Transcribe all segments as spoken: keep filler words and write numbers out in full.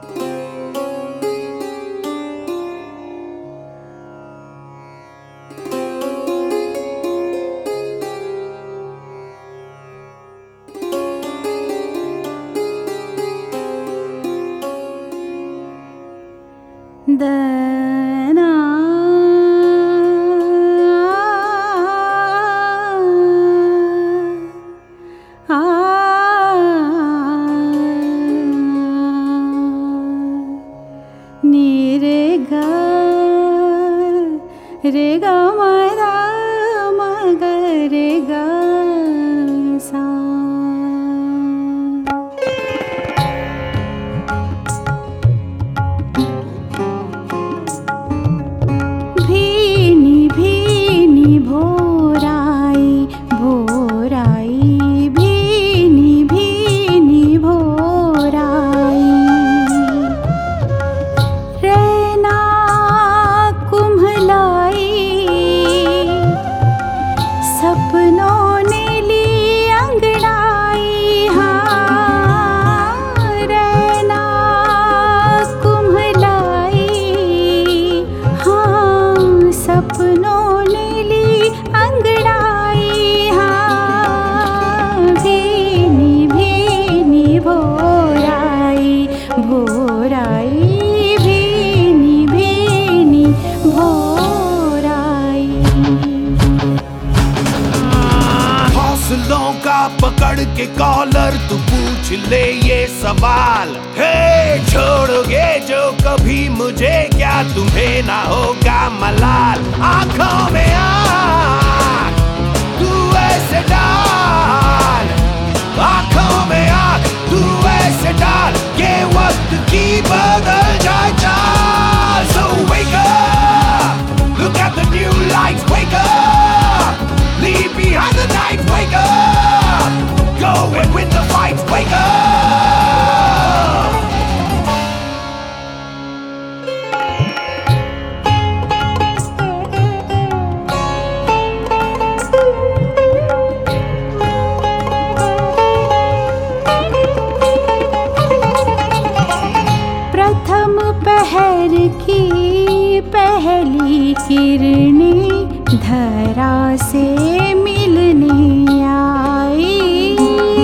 दना आ नी रे गा रे गा मा रा मा गा रे गा सा। सपनों ने ली अंगड़ाई, हाँ रैना कुम्हलाई, हाँ सपनों ने ली अंगड़ाई, हाँ भीनी भीनी भोराई भोराई भीनी भीनी भोराई। हौसलों का पकड़ के कॉलर तू पूछ ले ये सवाल, हे छोड़ोगे जो कभी मुझे क्या तुम्हें ना होगा मलाल। आंखों में आंख तू ऐसे डाल, आंखों में आंख तू ऐसे डाल के वक्त की बदल जाए चाल। So wake up, look at the new lights, wake up, leave behind the night, wake up, go and win the fight, wake up. प्रथम पहर की पहली किरणें धरा से मिलने आई,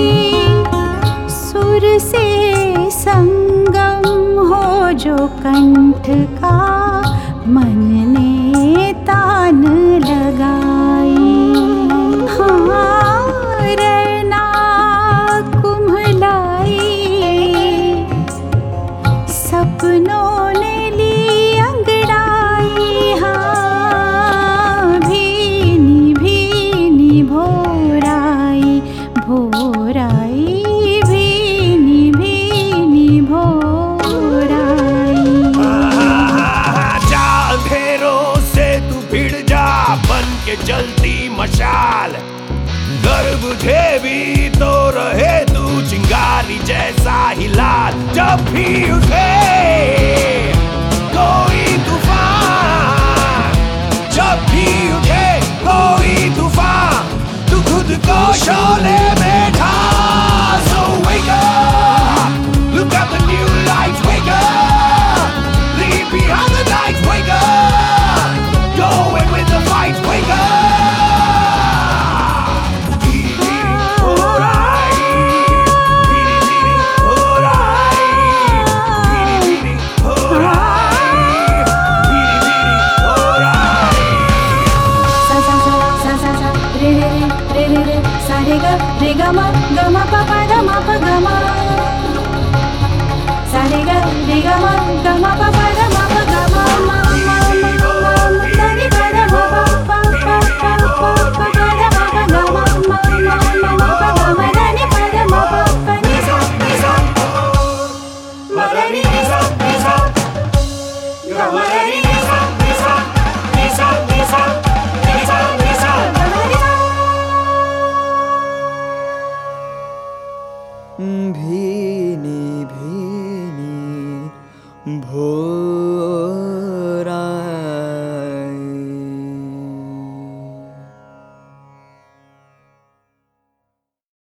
सुर से संगम हो जो कंठ का मन ने तान लगाई, हाँ रैना कुम्हलाई, सपनों ने ली अंगड़ाई, हाँ भीनी भीनी भोराई भोराई भीनी भीनी भोराई। जा अंधेरों से तू भिड़ जा बन के जलती मशाल, घर बुझे भी तो रहे तू चिंगारी जैसा ही लाल। जब भी उठे कोई तूफान, जब भी उठे कोई तूफान, तू खुद को शोले में ढाल। So wake up, look at the new lights, wake up, leave behind the night, wake up, go and win the fight, wake up. रे ग म ग म प प ग म प ग म, सा रे ग रे ग म ग म प प ग म प ग म म म म म सा रे ग रे म प प प प प प ग रे म प ग म म म म म प ग म रे नि प रे म प प नि सा नि सा म रे नि नि सा नि सा ग म रे नि नि सा नि सा नि सा नि सा नि सा नि सा ग म रे नि सा। भी